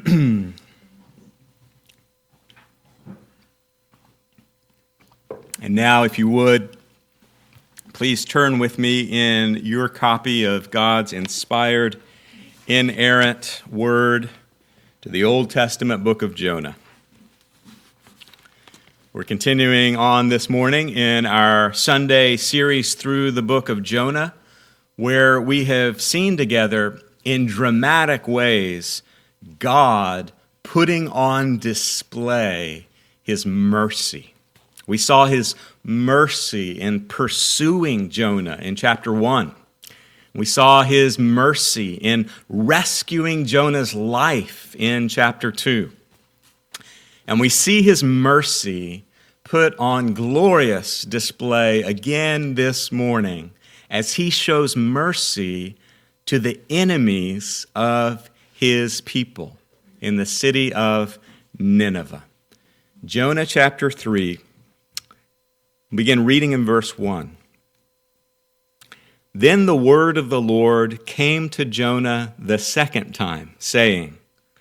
And now, if you would, please turn with me in your copy of God's inspired, inerrant word to the Old Testament book of Jonah. We're continuing on this morning in our Sunday series through the book of Jonah, where we have seen together in dramatic ways God putting on display His mercy. We saw His mercy in pursuing Jonah in chapter 1. We saw His mercy in rescuing Jonah's life in chapter 2. And we see His mercy put on glorious display again this morning as He shows mercy to the enemies of His people in the city of Nineveh. Jonah chapter 3, begin reading in verse 1. Then the word of the Lord came to Jonah the second time, saying,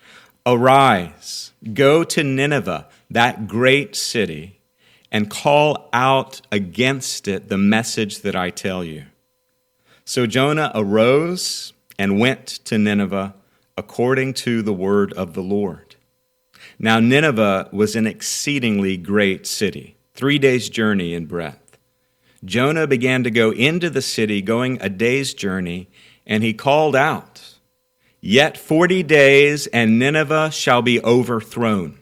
Arise, go to Nineveh, that great city, and call out against it the message that I tell you. So Jonah arose and went to Nineveh according to the word of the Lord. Now Nineveh was an exceedingly great city, 3 days' journey in breadth. Jonah began to go into the city, going a day's journey, and he called out, Yet 40 days, and Nineveh shall be overthrown.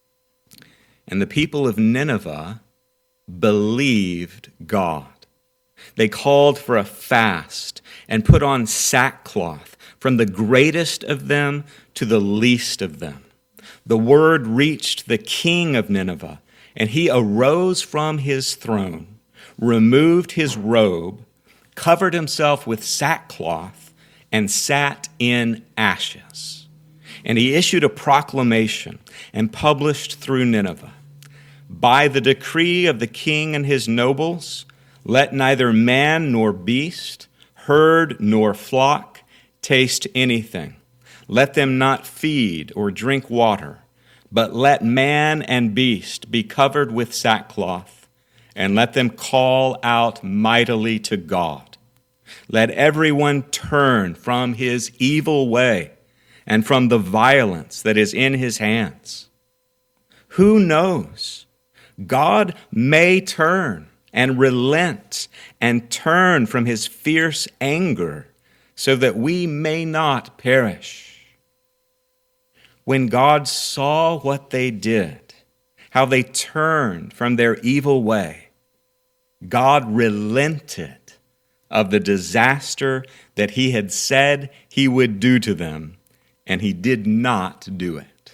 And the people of Nineveh believed God. They called for a fast and put on sackcloth, from the greatest of them to the least of them. The word reached the king of Nineveh, and he arose from his throne, removed his robe, covered himself with sackcloth, and sat in ashes. And he issued a proclamation and published through Nineveh, By the decree of the king and his nobles, let neither man nor beast, herd nor flock, taste anything. Let them not feed or drink water, but let man and beast be covered with sackcloth, and let them call out mightily to God. Let everyone turn from his evil way and from the violence that is in his hands. Who knows? God may turn and relent and turn from his fierce anger, so that we may not perish. When God saw what they did, how they turned from their evil way, God relented of the disaster that he had said he would do to them, and he did not do it.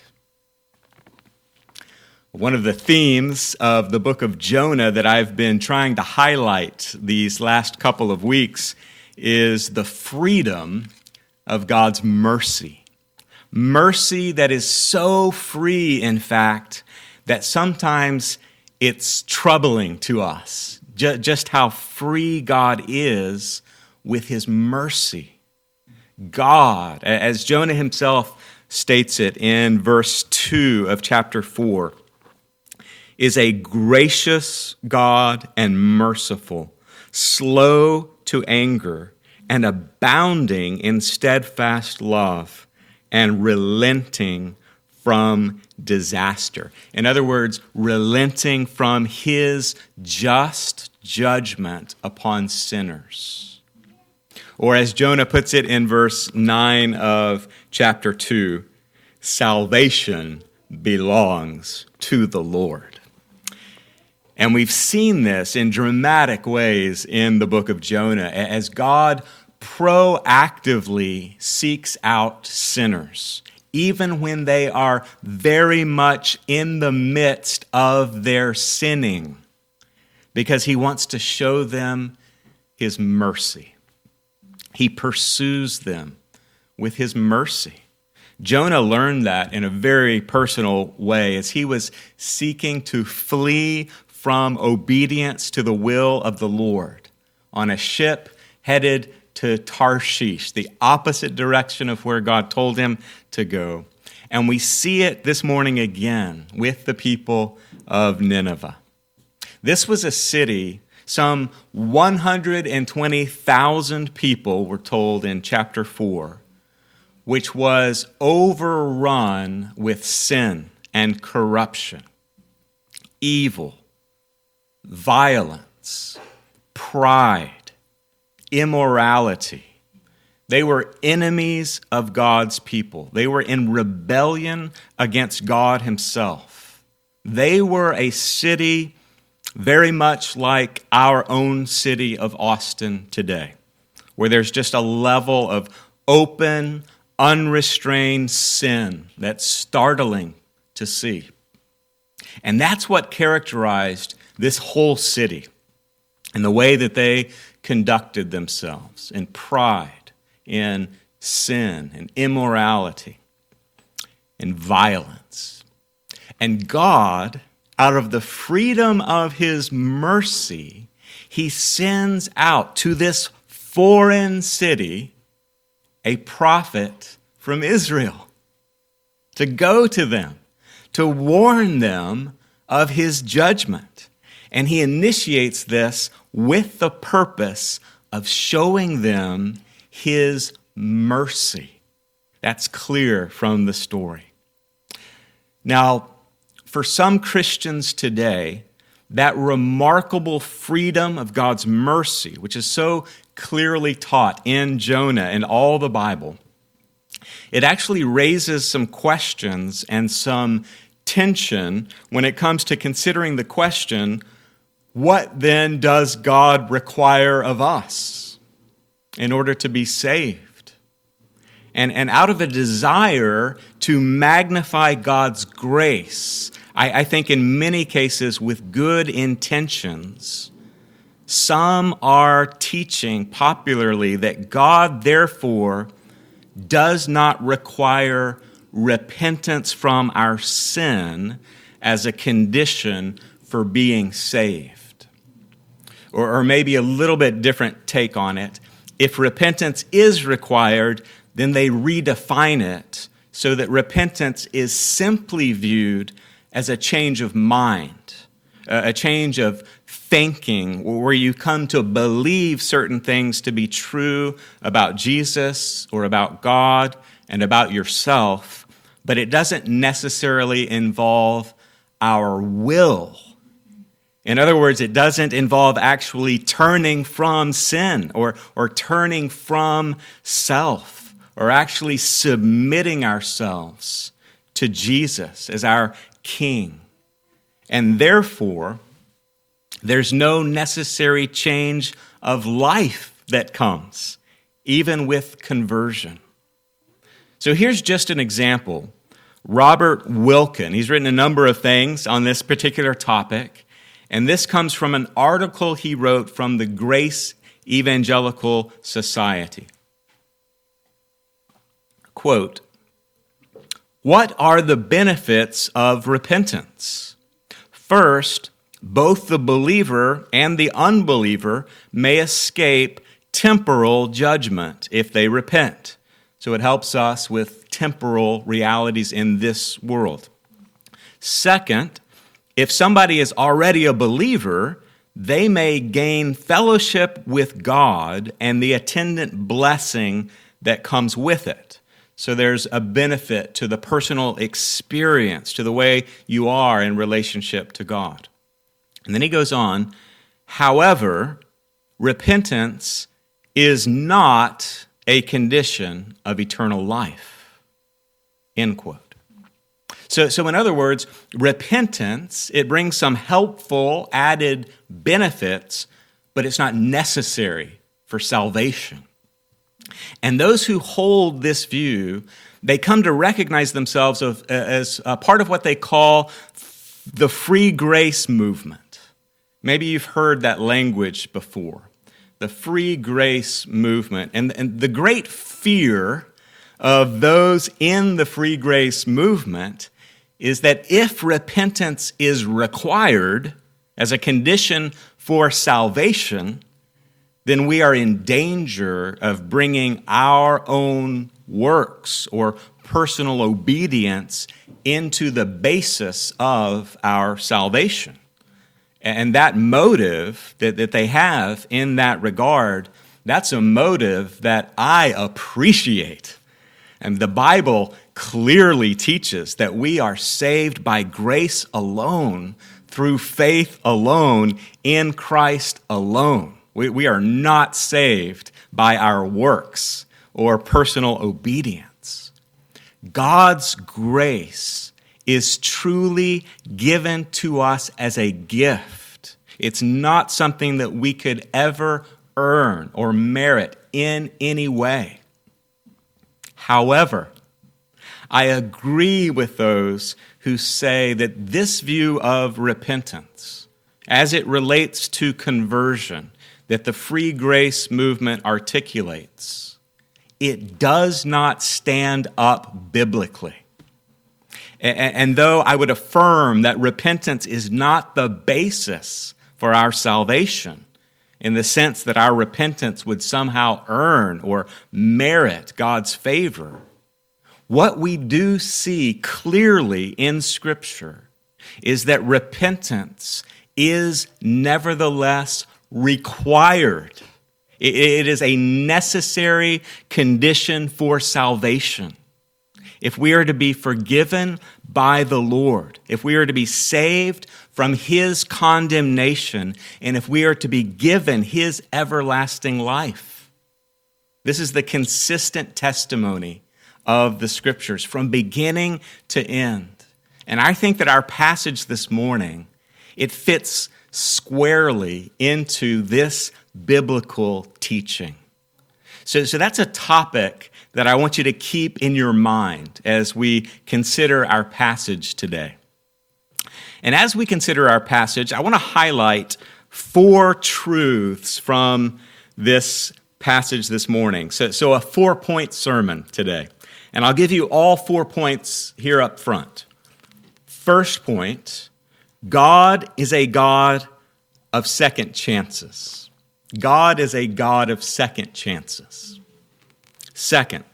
One of the themes of the book of Jonah that I've been trying to highlight these last couple of weeks is the freedom of God's mercy. Mercy that is so free, in fact, that sometimes it's troubling to us, just how free God is with his mercy. God, as Jonah himself states it in verse 2 of chapter 4, is a gracious God and merciful, slow to anger, and abounding in steadfast love, and relenting from disaster. In other words, relenting from his just judgment upon sinners. Or as Jonah puts it in verse 9 of chapter 2, salvation belongs to the Lord. And we've seen this in dramatic ways in the book of Jonah, as God proactively seeks out sinners, even when they are very much in the midst of their sinning, because he wants to show them his mercy. He pursues them with his mercy. Jonah learned that in a very personal way as he was seeking to flee from obedience to the will of the Lord on a ship headed to Tarshish, the opposite direction of where God told him to go. And we see it this morning again with the people of Nineveh. This was a city, some 120,000 people were told in chapter 4, which was overrun with sin and corruption, evil, violence, pride, immorality. They were enemies of God's people. They were in rebellion against God himself. They were a city very much like our own city of Austin today, where there's just a level of open, unrestrained sin that's startling to see. And that's what characterized this whole city and the way that they conducted themselves in pride, in sin, and immorality, and violence. And God, out of the freedom of his mercy, he sends out to this foreign city a prophet from Israel to go to them, to warn them of his judgment. And he initiates this with the purpose of showing them his mercy. That's clear from the story. Now, for some Christians today, that remarkable freedom of God's mercy, which is so clearly taught in Jonah and all the Bible, it actually raises some questions and some tension when it comes to considering the question, what then does God require of us in order to be saved? And out of a desire to magnify God's grace, I think in many cases with good intentions, some are teaching popularly that God therefore does not require repentance from our sin as a condition for being saved. Or maybe a little bit different take on it. If repentance is required, then they redefine it so that repentance is simply viewed as a change of mind, a change of thinking, where you come to believe certain things to be true about Jesus or about God and about yourself, but it doesn't necessarily involve our will. In other words, it doesn't involve actually turning from sin or turning from self or actually submitting ourselves to Jesus as our King. And therefore, there's no necessary change of life that comes, even with conversion. So here's just an example. Robert Wilken, he's written a number of things on this particular topic, and this comes from an article he wrote from the Grace Evangelical Society. Quote, "What are the benefits of repentance? First, both the believer and the unbeliever may escape temporal judgment if they repent." So it helps us with temporal realities in this world. Second, if somebody is already a believer, they may gain fellowship with God and the attendant blessing that comes with it. So there's a benefit to the personal experience, to the way you are in relationship to God. And then he goes on, however, repentance is not a condition of eternal life. End quote. So in other words, repentance, it brings some helpful added benefits, but it's not necessary for salvation. And those who hold this view, they come to recognize themselves as a part of what they call the free grace movement. Maybe you've heard that language before, the free grace movement. And the great fear of those in the free grace movement is that if repentance is required as a condition for salvation, then we are in danger of bringing our own works or personal obedience into the basis of our salvation. And that motive that they have in that regard, that's a motive that I appreciate. And the Bible clearly teaches that we are saved by grace alone, through faith alone, in Christ alone. We are not saved by our works or personal obedience. God's grace is truly given to us as a gift. It's not something that we could ever earn or merit in any way. However, I agree with those who say that this view of repentance, as it relates to conversion, that the free grace movement articulates, it does not stand up biblically. And though I would affirm that repentance is not the basis for our salvation, in the sense that our repentance would somehow earn or merit God's favor, what we do see clearly in Scripture is that repentance is nevertheless required. It is a necessary condition for salvation. If we are to be forgiven by the Lord, if we are to be saved from His condemnation, and if we are to be given His everlasting life. This is the consistent testimony of the Scriptures from beginning to end. And I think that our passage this morning, it fits squarely into this biblical teaching. So that's a topic that I want you to keep in your mind as we consider our passage today. And as we consider our passage, I want to highlight 4 truths from this passage this morning. So a 4-point sermon today. And I'll give you all 4 points here up front. First point, God is a God of second chances. God is a God of second chances. Second,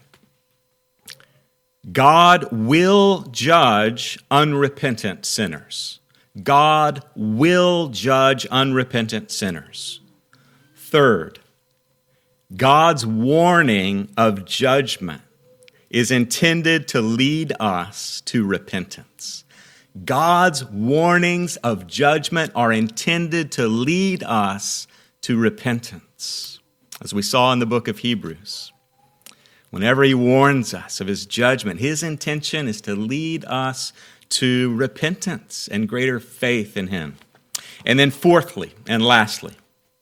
God will judge unrepentant sinners. God will judge unrepentant sinners. Third, God's warning of judgment is intended to lead us to repentance. God's warnings of judgment are intended to lead us to repentance. As we saw in the book of Hebrews, whenever he warns us of his judgment, his intention is to lead us to repentance and greater faith in him. And then fourthly and lastly,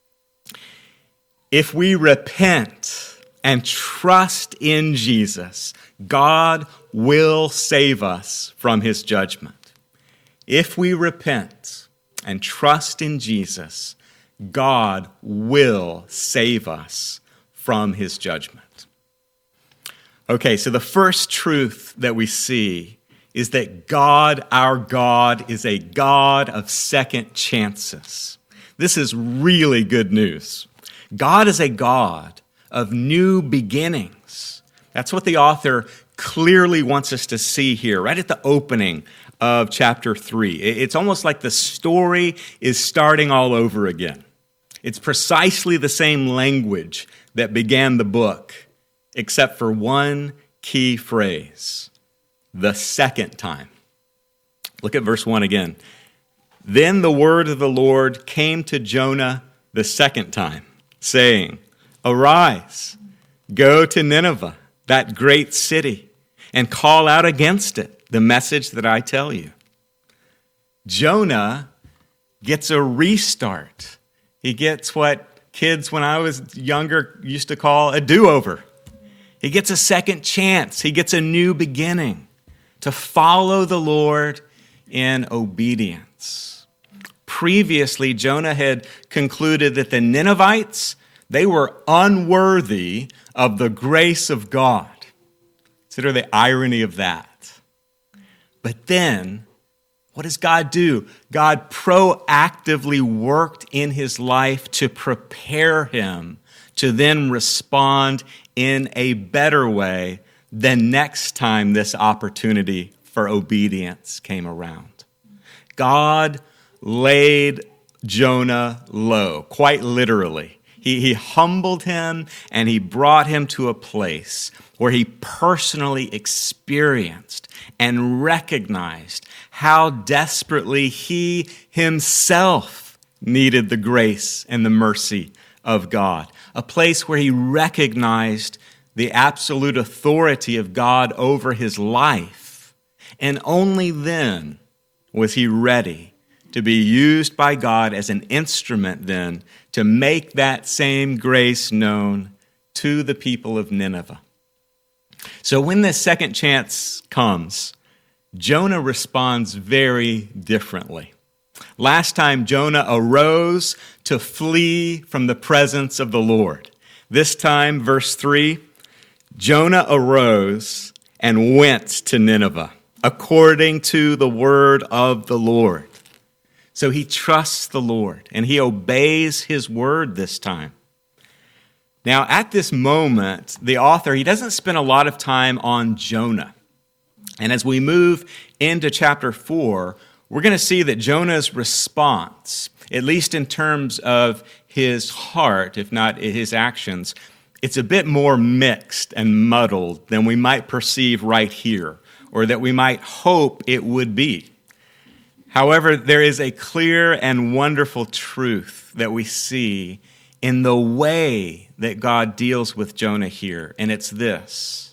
if we repent and trust in Jesus, God will save us from his judgment. If we repent and trust in Jesus, God will save us from his judgment. Okay, so the first truth that we see is that God, our God, is a God of second chances. This is really good news. God is a God of new beginnings. That's what the author clearly wants us to see here, right at the opening of chapter 3. It's almost like the story is starting all over again. It's precisely the same language that began the book, except for one key phrase, the second time. Look at verse 1 again. Then the word of the Lord came to Jonah the second time, saying, "Arise, go to Nineveh, that great city, and call out against it the message that I tell you." Jonah gets a restart. He gets what kids when I was younger used to call a do-over. He gets a second chance. He gets a new beginning to follow the Lord in obedience. Previously, Jonah had concluded that the Ninevites, they were unworthy of the grace of God. Consider the irony of that. But then, What does God do? God proactively worked in his life to prepare him to then respond in a better way the next time this opportunity for obedience came around. God laid Jonah low, quite literally. He humbled him and he brought him to a place where he personally experienced and recognized how desperately he himself needed the grace and the mercy of God. A place where he recognized the absolute authority of God over his life. And only then was he ready to be used by God as an instrument then to make that same grace known to the people of Nineveh. So when this second chance comes, Jonah responds very differently. Last time, Jonah arose to flee from the presence of the Lord. This time, verse 3, Jonah arose and went to Nineveh, according to the word of the Lord. So he trusts the Lord, and he obeys his word this time. Now, at this moment, the author, he doesn't spend a lot of time on Jonah. And as we move into chapter 4, we're going to see that Jonah's response, at least in terms of his heart, if not his actions, it's a bit more mixed and muddled than we might perceive right here, or that we might hope it would be. However, there is a clear and wonderful truth that we see in the way that God deals with Jonah here, and it's this.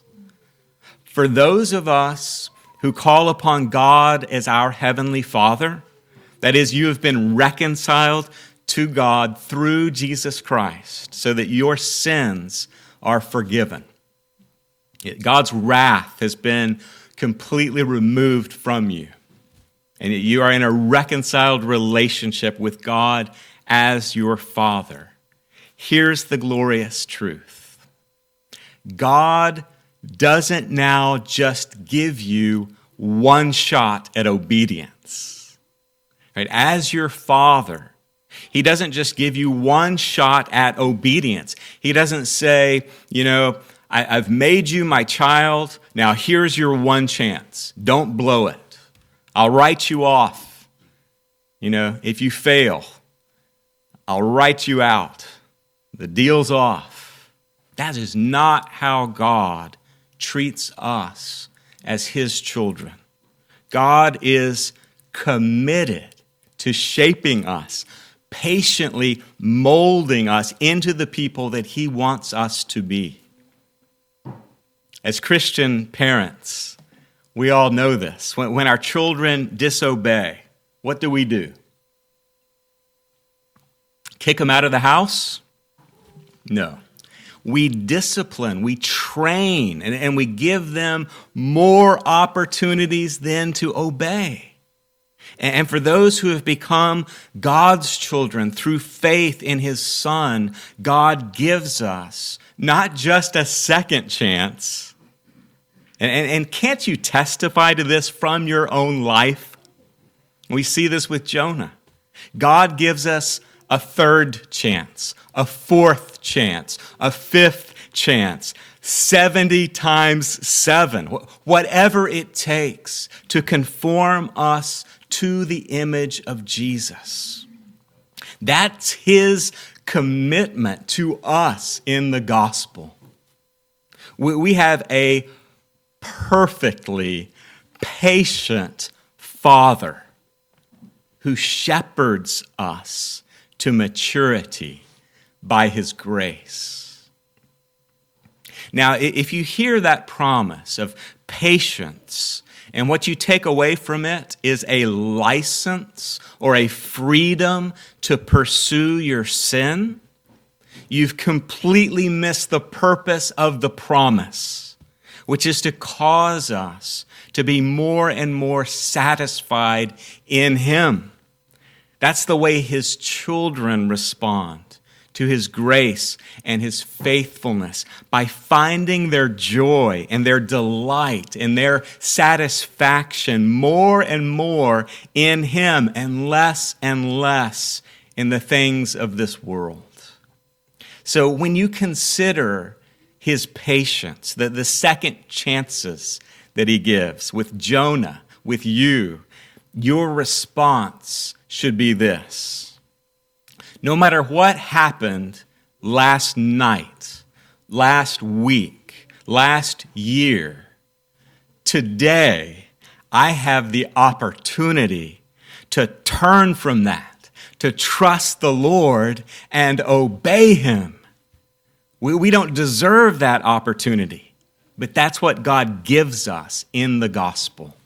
For those of us who call upon God as our Heavenly Father, that is, you have been reconciled to God through Jesus Christ so that your sins are forgiven. God's wrath has been completely removed from you, and you are in a reconciled relationship with God as your Father. Here's the glorious truth. God doesn't now just give you one shot at obedience. Right? As your Father, he doesn't just give you one shot at obedience. He doesn't say, I've made you my child. Now here's your one chance. Don't blow it. I'll write you off. If you fail, I'll write you out. The deal's off. That is not how God treats us as his children. God is committed to shaping us, patiently molding us into the people that he wants us to be. As Christian parents, we all know this. When our children disobey, what do? Kick them out of the house? No. We discipline, we train, and we give them more opportunities then to obey. And for those who have become God's children through faith in his Son, God gives us not just a second chance. And can't you testify to this from your own life? We see this with Jonah. God gives us a third chance, a fourth chance, a fifth chance, 70 times 7, whatever it takes to conform us to the image of Jesus. That's his commitment to us in the gospel. We have a perfectly patient Father who shepherds us to maturity by his grace. Now, if you hear that promise of patience, and what you take away from it is a license or a freedom to pursue your sin, you've completely missed the purpose of the promise, which is to cause us to be more and more satisfied in him. That's the way his children respond to his grace and his faithfulness, by finding their joy and their delight and their satisfaction more and more in him and less in the things of this world. So when you consider his patience, the second chances that he gives with Jonah, with you, your response should be this: no matter what happened last night, last week, last year, today I have the opportunity to turn from that, to trust the Lord and obey him. We don't deserve that opportunity, but that's what God gives us in the gospel.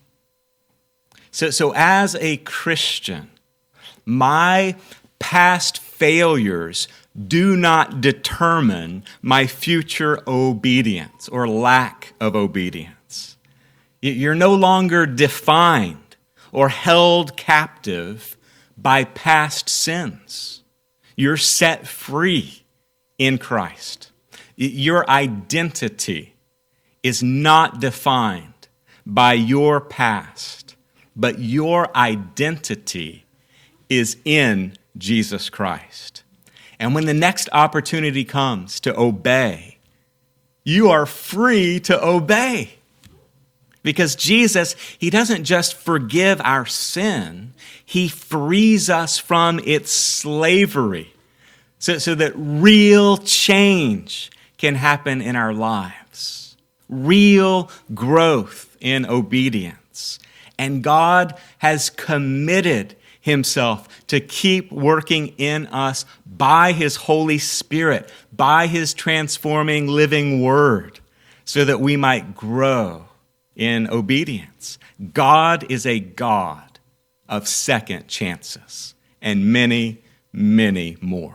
So as a Christian, my past failures do not determine my future obedience or lack of obedience. You're no longer defined or held captive by past sins. You're set free in Christ. Your identity is not defined by your past, but your identity is in Jesus Christ. And when the next opportunity comes to obey, you are free to obey. Because Jesus, he doesn't just forgive our sin, he frees us from its slavery so that real change can happen in our lives, real growth in obedience. And God has committed himself to keep working in us by his Holy Spirit, by his transforming living word, so that we might grow in obedience. God is a God of second chances and many, many more.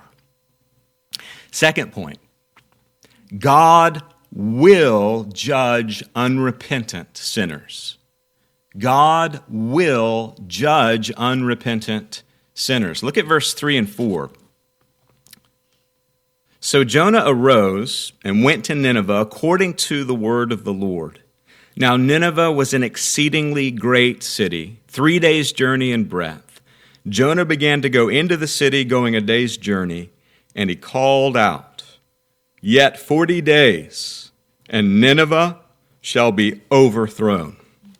Second point, God will judge unrepentant sinners. God will judge unrepentant sinners. Look at verse 3 and 4. So Jonah arose and went to Nineveh according to the word of the Lord. Now Nineveh was an exceedingly great city, 3 days' journey in breadth. Jonah began to go into the city, going a day's journey, and he called out, "Yet 40 days, and Nineveh shall be overthrown."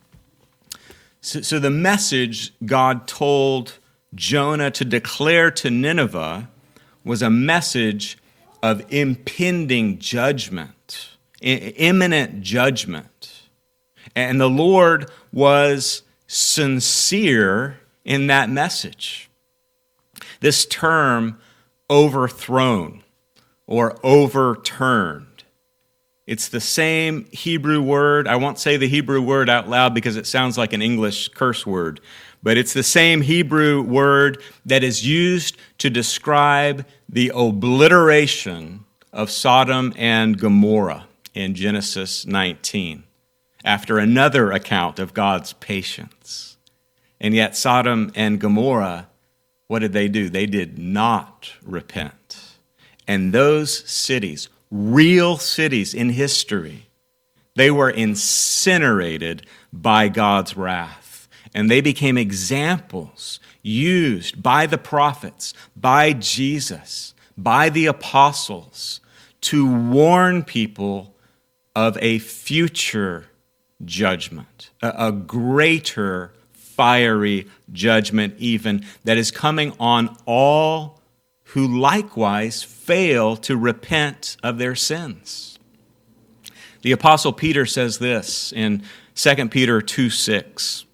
So the message God told Jonah to declare to Nineveh was a message of impending judgment, imminent judgment. And the Lord was sincere in that message. This term, overthrown or overturned, it's the same Hebrew word. I won't say the Hebrew word out loud because it sounds like an English curse word, but it's the same Hebrew word that is used to describe the obliteration of Sodom and Gomorrah in Genesis 19, after another account of God's patience. And yet Sodom and Gomorrah, what did they do? They did not repent. And those cities, real cities in history, they were incinerated by God's wrath. And they became examples used by the prophets, by Jesus, by the apostles to warn people of a future judgment, a greater fiery judgment even that is coming on all who likewise fail to repent of their sins. The Apostle Peter says this in 2 Peter 2:6.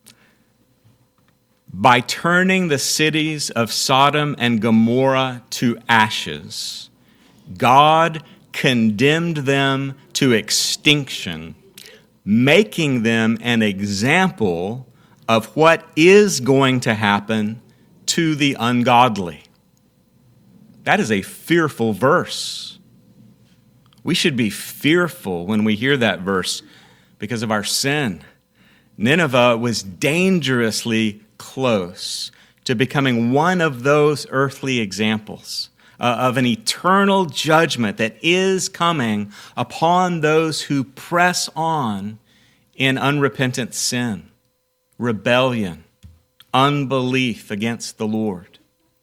By turning the cities of Sodom and Gomorrah to ashes, God condemned them to extinction, making them an example of what is going to happen to the ungodly. That is a fearful verse. We should be fearful when we hear that verse because of our sin. Nineveh was dangerously close to becoming one of those earthly examples of an eternal judgment that is coming upon those who press on in unrepentant sin, rebellion, unbelief against the Lord.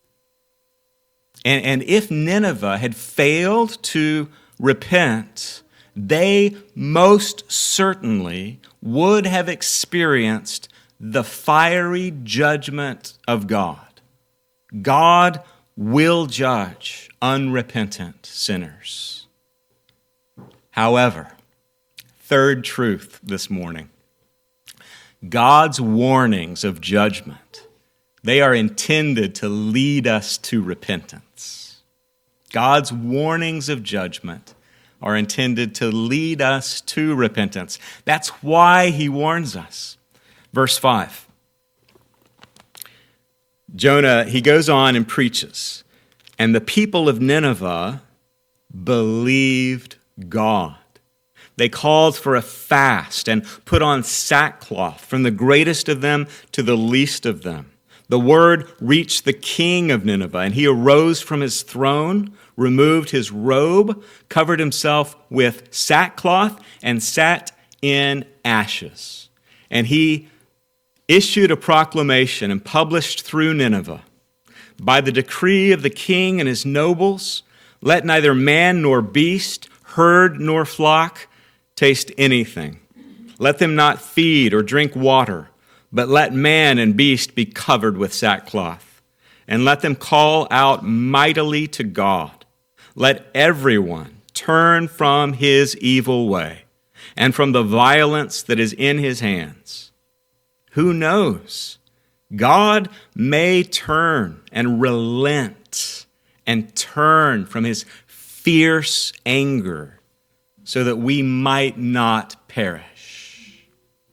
And if Nineveh had failed to repent, they most certainly would have experienced the fiery judgment of God. God will judge unrepentant sinners. However, third truth this morning, God's warnings of judgment, they are intended to lead us to repentance. God's warnings of judgment are intended to lead us to repentance. That's why he warns us. Verse 5. Jonah, he goes on and preaches, and the people of Nineveh believed God. They called for a fast and put on sackcloth, from the greatest of them to the least of them. The word reached the king of Nineveh, and he arose from his throne, removed his robe, covered himself with sackcloth, and sat in ashes. And he issued a proclamation and published through Nineveh, by the decree of the king and his nobles, let neither man nor beast, herd nor flock taste anything. Let them not feed or drink water, but let man and beast be covered with sackcloth, and let them call out mightily to God. Let everyone turn from his evil way and from the violence that is in his hands. Who knows? God may turn and relent and turn from his fierce anger so that we might not perish.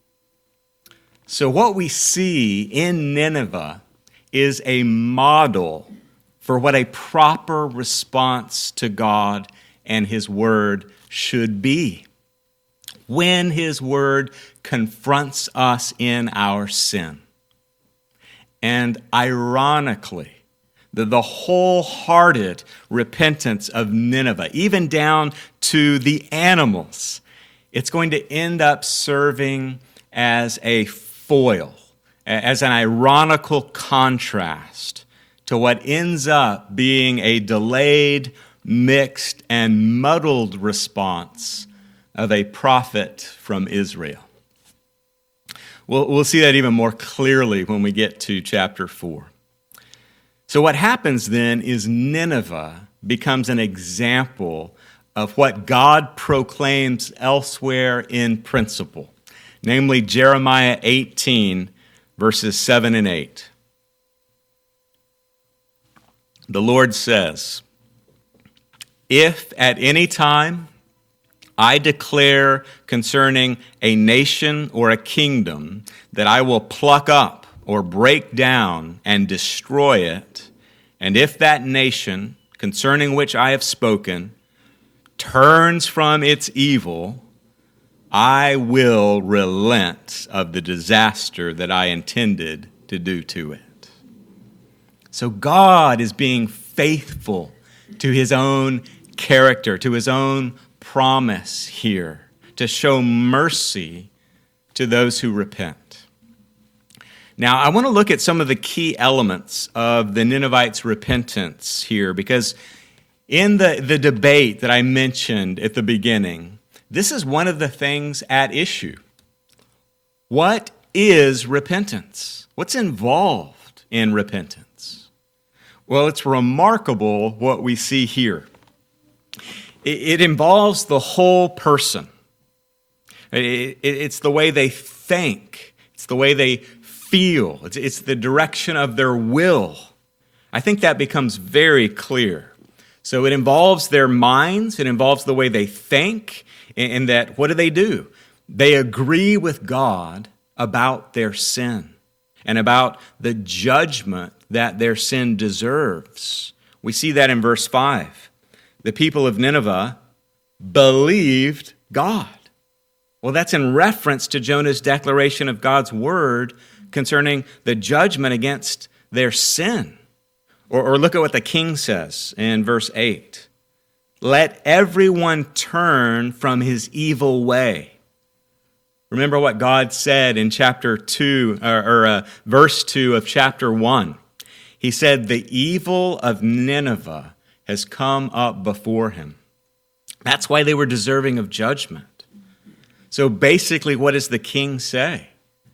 So what we see in Nineveh is a model for what a proper response to God and his word should be when his word confronts us in our sin. And ironically, the wholehearted repentance of Nineveh, even down to the animals, it's going to end up serving as a foil, as an ironical contrast to what ends up being a delayed, mixed, and muddled response of a prophet from Israel. We'll see that even more clearly when we get to chapter 4. So what happens then is Nineveh becomes an example of what God proclaims elsewhere in principle, namely Jeremiah 18, verses 7 and 8. The Lord says, "If at any time I declare concerning a nation or a kingdom that I will pluck up or break down and destroy it, and if that nation concerning which I have spoken turns from its evil, I will relent of the disaster that I intended to do to it." So God is being faithful to his own character, to his own promise here, to show mercy to those who repent. Now, I want to look at some of the key elements of the Ninevites' repentance here, because in the debate that I mentioned at the beginning, this is one of the things at issue. What is repentance? What's involved in repentance? Well, it's remarkable what we see here. It involves the whole person. It's the way they think. It's the way they feel. It's the direction of their will. I think that becomes very clear. So it involves their minds. It involves the way they think. And that, what do? They agree with God about their sin and about the judgment that their sin deserves. We see that in verse 5. The people of Nineveh believed God. Well, that's in reference to Jonah's declaration of God's word concerning the judgment against their sin. Or look at what the king says in verse 8. Let everyone turn from his evil way. Remember what God said in chapter 2, verse 2 of chapter 1. He said, the evil of Nineveh has come up before him. That's why they were deserving of judgment. So basically, what does the king say?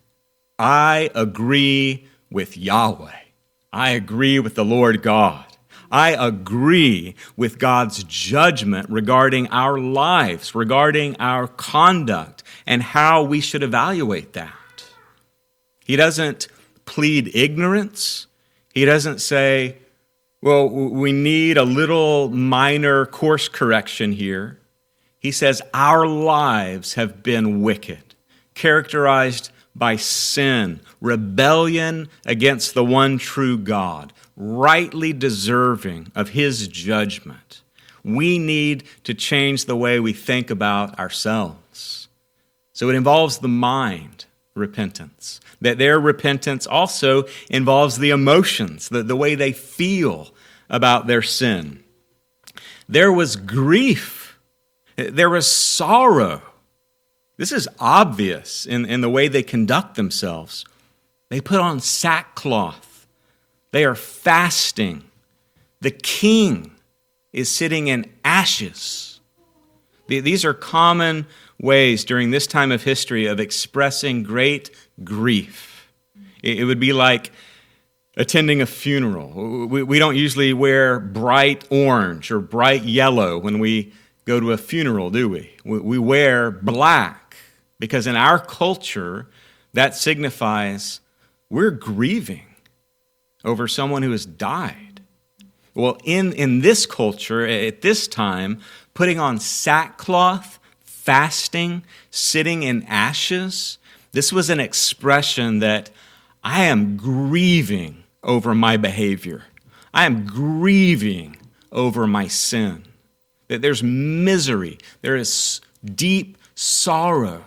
I agree with Yahweh. I agree with the Lord God. I agree with God's judgment regarding our lives, regarding our conduct, and how we should evaluate that. He doesn't plead ignorance. He doesn't say, well, we need a little minor course correction here. He says our lives have been wicked, characterized by sin, rebellion against the one true God, rightly deserving of his judgment. We need to change the way we think about ourselves. So it involves the mind, repentance. That their repentance also involves the emotions, the way they feel about their sin. There was grief. There was sorrow. This is obvious in the way they conduct themselves. They put on sackcloth. They are fasting. The king is sitting in ashes. These are common ways during this time of history of expressing great grief. It would be like attending a funeral. We don't usually wear bright orange or bright yellow when we go to a funeral, do we? We wear black because in our culture, that signifies we're grieving over someone who has died. Well, in this culture, at this time, putting on sackcloth, fasting, sitting in ashes, this was an expression that I am grieving over my behavior. I am grieving over my sin. That there's misery. There is deep sorrow.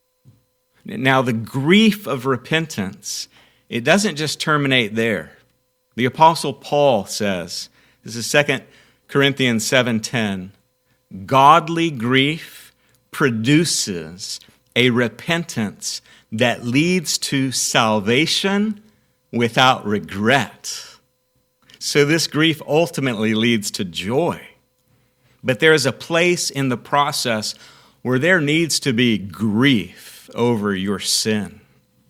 Now, the grief of repentance, it doesn't just terminate there. The Apostle Paul says, this is 2 Corinthians 7:10, godly grief produces a repentance that leads to salvation without regret. So this grief ultimately leads to joy. But there is a place in the process where there needs to be grief over your sin.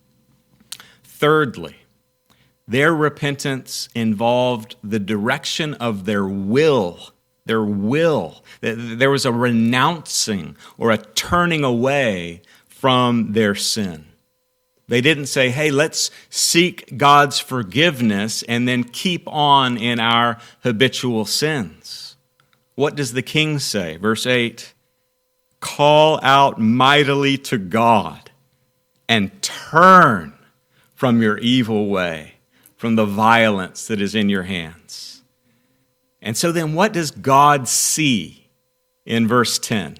Thirdly, their repentance involved the direction of their will. Their will. There was a renouncing or a turning away from their sin. They didn't say, hey, let's seek God's forgiveness and then keep on in our habitual sins. What does the king say? Verse 8, call out mightily to God and turn from your evil way, from the violence that is in your hands. And so then what does God see in verse 10?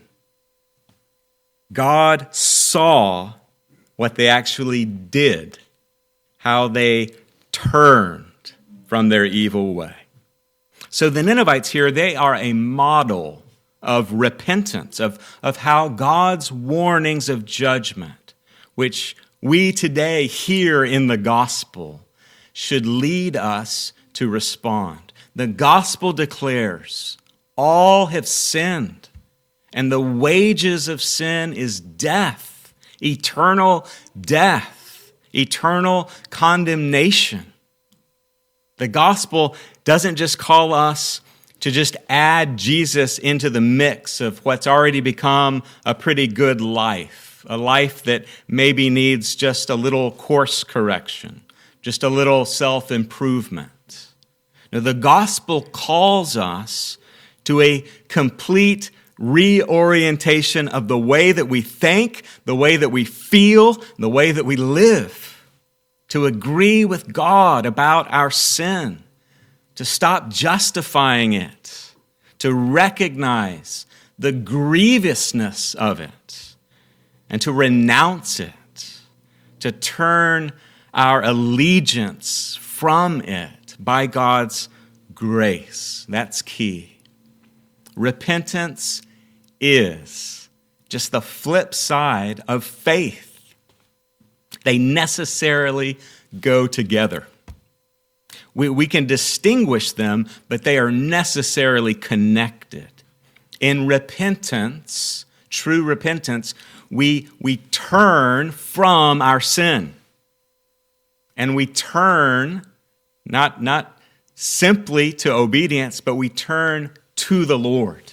God saw what they actually did, how they turned from their evil way. So the Ninevites here, they are a model of repentance, of how God's warnings of judgment, which we today hear in the gospel, should lead us to respond. The gospel declares, all have sinned, and the wages of sin is death, eternal death, eternal condemnation. The gospel doesn't just call us to just add Jesus into the mix of what's already become a pretty good life, a life that maybe needs just a little course correction, just a little self-improvement. Now, the gospel calls us to a complete reorientation of the way that we think, the way that we feel, the way that we live, to agree with God about our sin, to stop justifying it, to recognize the grievousness of it, and to renounce it, to turn our allegiance from it by God's grace. That's key. Repentance is just the flip side of faith. They necessarily go together. We can distinguish them, but they are necessarily connected. In repentance, true repentance, we turn from our sin. And we turn not simply to obedience, but we turn to the Lord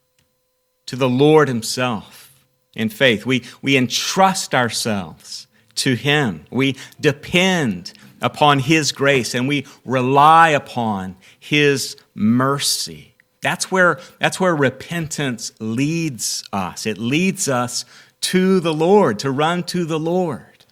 himself in faith. We entrust ourselves to him. We depend upon his grace, and we rely upon his mercy. That's where repentance leads us. It leads us to the Lord, to run to the Lord.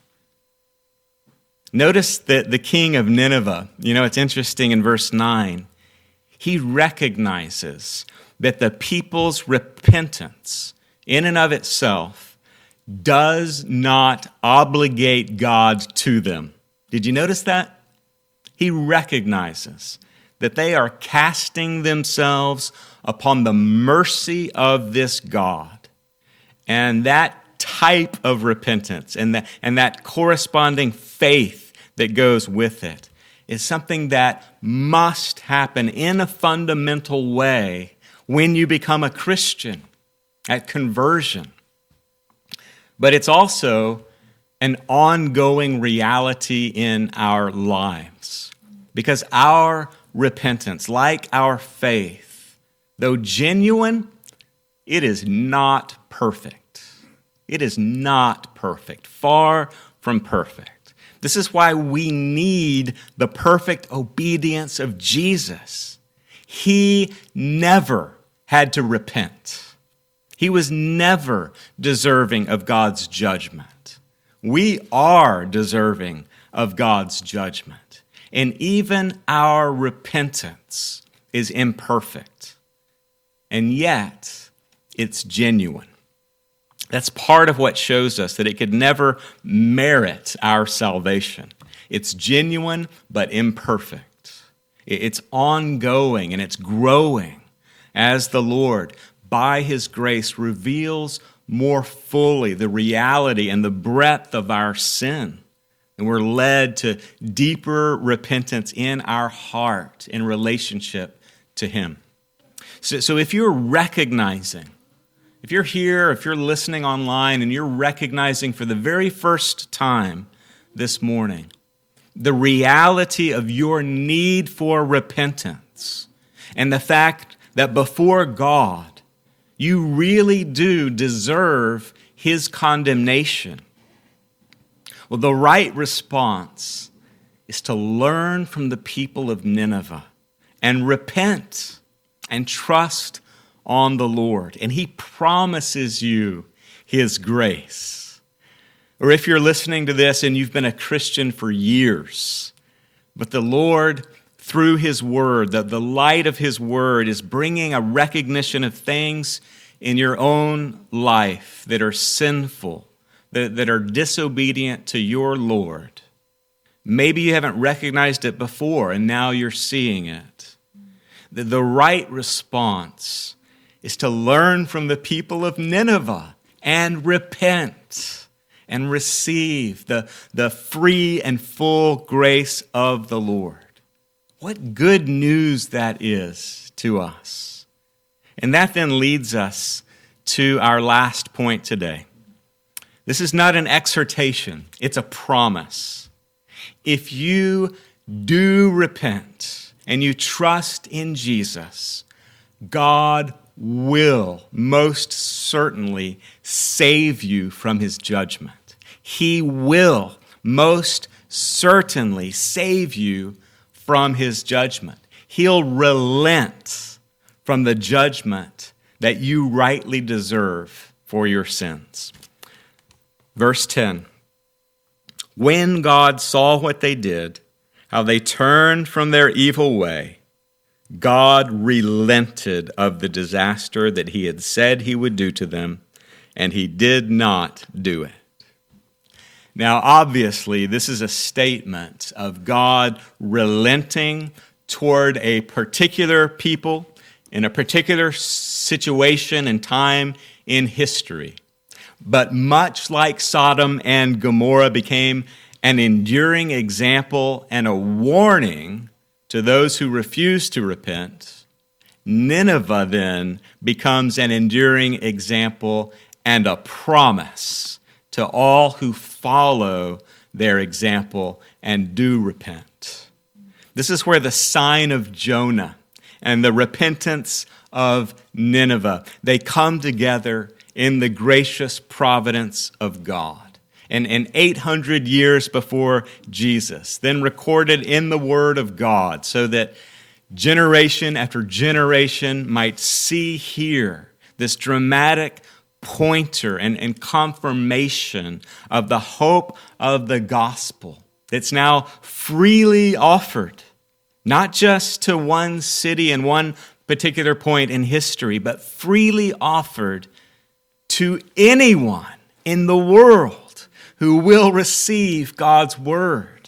Notice that the king of Nineveh, it's interesting in verse 9, he recognizes that the people's repentance in and of itself does not obligate God to them. Did you notice that? He recognizes that they are casting themselves upon the mercy of this God. And that type of repentance and that corresponding faith that goes with it is something that must happen in a fundamental way when you become a Christian at conversion. But it's also an ongoing reality in our lives. Because our repentance, like our faith, though genuine, it is not perfect. It is not perfect, far from perfect. This is why we need the perfect obedience of Jesus. He never had to repent. He was never deserving of God's judgment. We are deserving of God's judgment. And even our repentance is imperfect. And yet, it's genuine. That's part of what shows us that it could never merit our salvation. It's genuine, but imperfect. It's ongoing and it's growing as the Lord, by his grace, reveals more fully the reality and the breadth of our sin. And we're led to deeper repentance in our heart in relationship to him. So if you're recognizing, if you're here, if you're listening online and you're recognizing for the very first time this morning the reality of your need for repentance and the fact that before God, you really do deserve his condemnation. Well, the right response is to learn from the people of Nineveh and repent and trust on the Lord. And he promises you his grace. Or if you're listening to this and you've been a Christian for years, but the Lord, through his word, the light of his word is bringing a recognition of things in your own life that are sinful, that are disobedient to your Lord. Maybe you haven't recognized it before and now you're seeing it. The right response is to learn from the people of Nineveh and repent and receive the free and full grace of the Lord. What good news that is to us. And that then leads us to our last point today. This is not an exhortation, it's a promise. If you do repent and you trust in Jesus, God will most certainly save you from his judgment. He will most certainly save you from his judgment. He'll relent from the judgment that you rightly deserve for your sins. Verse 10, when God saw what they did, how they turned from their evil way, God relented of the disaster that he had said he would do to them, and he did not do it. Now, obviously, this is a statement of God relenting toward a particular people in a particular situation and time in history. But much like Sodom and Gomorrah became an enduring example and a warning to those who refuse to repent, Nineveh then becomes an enduring example and a promise to all who follow their example and do repent. This is where the sign of Jonah and the repentance of Nineveh, they come together in the gracious providence of God. And 800 years before Jesus, then recorded in the Word of God, so that generation after generation might see here this dramatic pointer and confirmation of the hope of the gospel that's now freely offered, not just to one city and one particular point in history, but freely offered to anyone in the world who will receive God's word.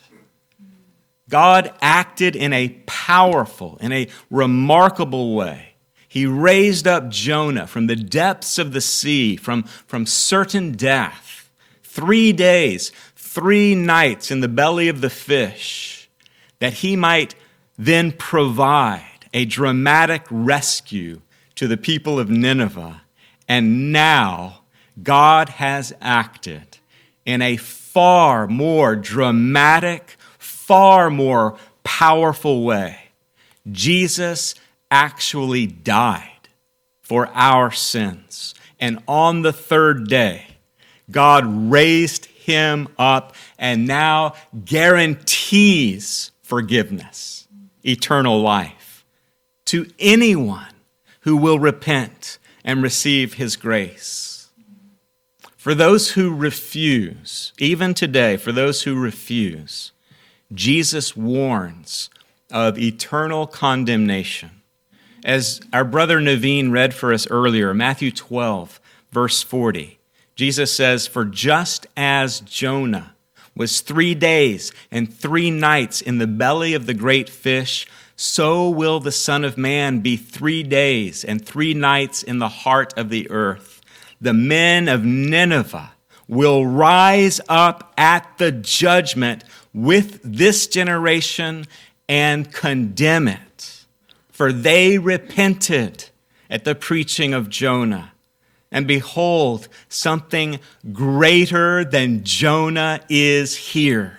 God acted in a powerful, in a remarkable way. He raised up Jonah from the depths of the sea, from certain death. 3 days, 3 nights in the belly of the fish, that he might then provide a dramatic rescue to the people of Nineveh. And now God has acted in a far more dramatic, far more powerful way. Jesus actually died for our sins. And on the 3rd day, God raised him up and now guarantees forgiveness, eternal life, to anyone who will repent and receive his grace. For those who refuse, even today, for those who refuse, Jesus warns of eternal condemnation. As our brother Naveen read for us earlier, Matthew 12, verse 40, Jesus says, "For just as Jonah was 3 days and 3 nights in the belly of the great fish, so will the Son of Man be 3 days and 3 nights in the heart of the earth. The men of Nineveh will rise up at the judgment with this generation and condemn it. For they repented at the preaching of Jonah. And behold, something greater than Jonah is here.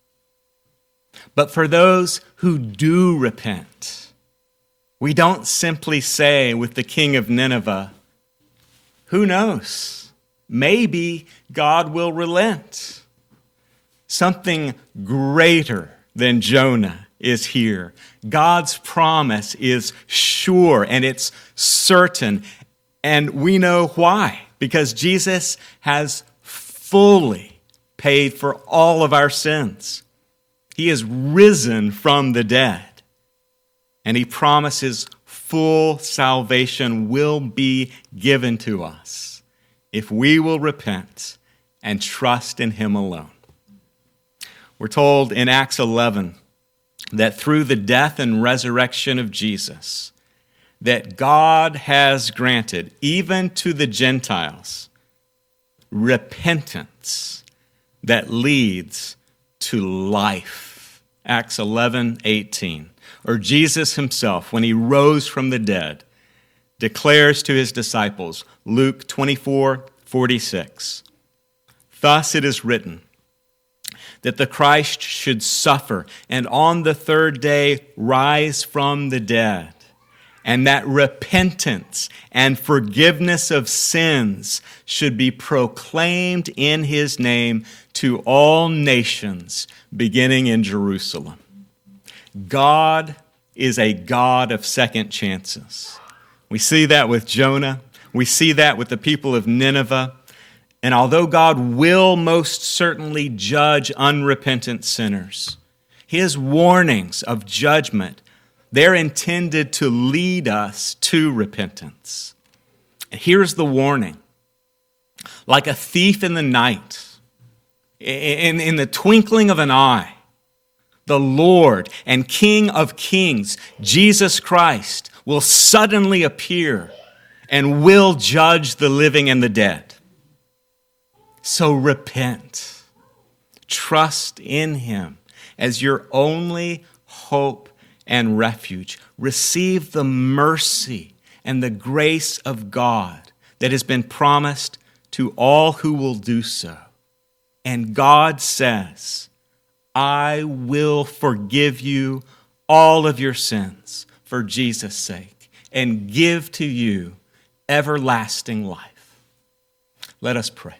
But for those who do repent, we don't simply say with the king of Nineveh, who knows? Maybe God will relent. Something greater than Jonah is here. God's promise is sure and it's certain. And we know why. Because Jesus has fully paid for all of our sins. He is risen from the dead. And he promises full salvation will be given to us if we will repent and trust in him alone. We're told in Acts 11 that through the death and resurrection of Jesus, that God has granted, even to the Gentiles, repentance that leads to life. Acts 11:18. Or Jesus himself, when he rose from the dead, declares to his disciples, Luke 24:46, "Thus it is written, that the Christ should suffer and on the 3rd day rise from the dead, and that repentance and forgiveness of sins should be proclaimed in his name to all nations, beginning in Jerusalem." God is a God of second chances. We see that with Jonah. We see that with the people of Nineveh. And although God will most certainly judge unrepentant sinners, his warnings of judgment, they're intended to lead us to repentance. Here's the warning. Like a thief in the night, in the twinkling of an eye, the Lord and King of Kings, Jesus Christ, will suddenly appear and will judge the living and the dead. So repent. Trust in him as your only hope and refuge. Receive the mercy and the grace of God that has been promised to all who will do so. And God says, I will forgive you all of your sins for Jesus' sake and give to you everlasting life. Let us pray.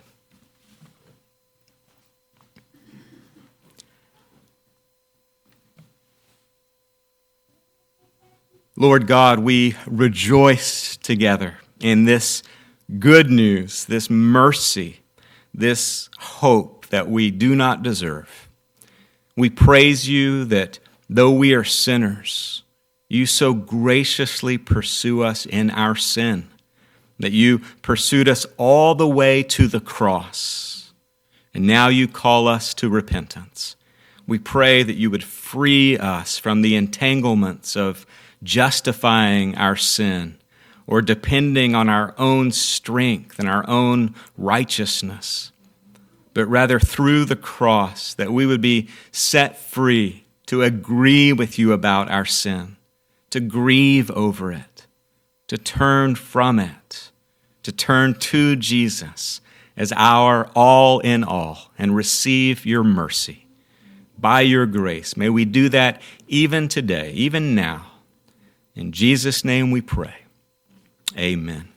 Lord God, we rejoice together in this good news, this mercy, this hope that we do not deserve. We praise you that though we are sinners, you so graciously pursue us in our sin, that you pursued us all the way to the cross, and now you call us to repentance. We pray that you would free us from the entanglements of justifying our sin or depending on our own strength and our own righteousness, but rather through the cross that we would be set free to agree with you about our sin, to grieve over it, to turn from it, to turn to Jesus as our all in all and receive your mercy. By your grace, may we do that even today, even now. In Jesus' name we pray. Amen.